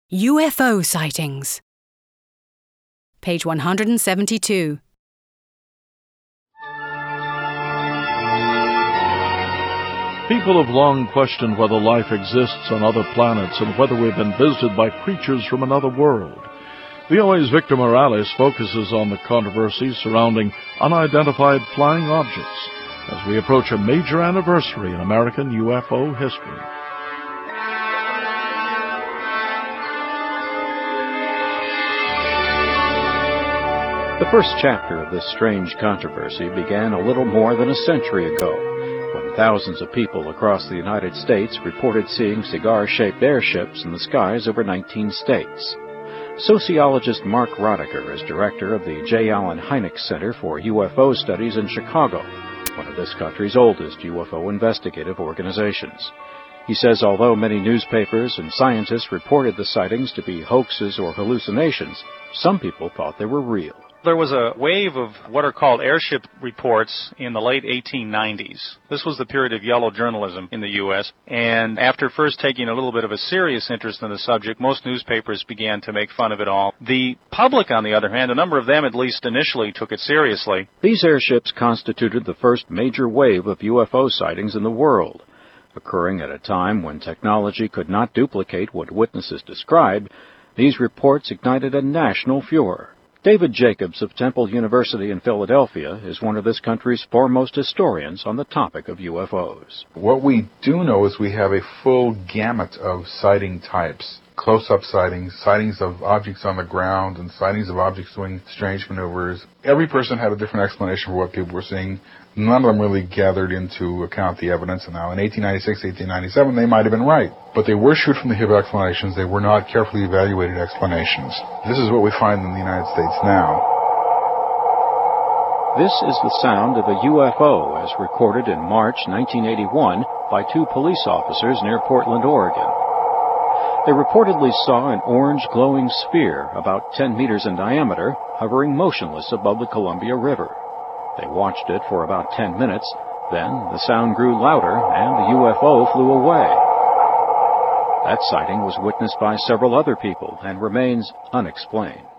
UFO sightings. Page 172. People have long questioned whether life exists on other planets and whether we've been visited by creatures from another world. VOA's Victor Morales focuses on the controversy surrounding unidentified flying objects as we approach a major anniversary in American UFO history. The first chapter of this strange controversy began a little more than a century ago, when thousands of people across the United States reported seeing cigar-shaped airships in the skies over 19 states. Sociologist Mark Roddiker is director of the J. Allen Hynek Center for UFO Studies in Chicago, one of this country's oldest UFO investigative organizations. He says although many newspapers and scientists reported the sightings to be hoaxes or hallucinations, some people thought they were real. There was a wave of what are called airship reports in the late 1890s. This was the period of yellow journalism in the U.S., and after first taking a little bit of a serious interest in the subject, most newspapers began to make fun of it all. The public, on the other hand, a number of them at least initially took it seriously. These airships constituted the first major wave of UFO sightings in the world. Occurring at a time when technology could not duplicate what witnesses described, these reports ignited a national furor. David Jacobs of Temple University in Philadelphia is one of this country's foremost historians on the topic of UFOs. What we do know is we have a full gamut of sighting types. Close-up sightings, sightings of objects on the ground, and sightings of objects doing strange maneuvers. Every person had a different explanation for what people were seeing. None of them really gathered into account the evidence. And now in 1896, 1897, they might have been right. But they were shoot-from-the-hip explanations. They were not carefully evaluated explanations. This is what we find in the United States now. This is the sound of a UFO as recorded in March 1981 by two police officers near Portland, Oregon. They reportedly saw an orange glowing sphere about 10 meters in diameter hovering motionless above the Columbia River. They watched it for about 10 minutes, then the sound grew louder and the UFO flew away. That sighting was witnessed by several other people and remains unexplained.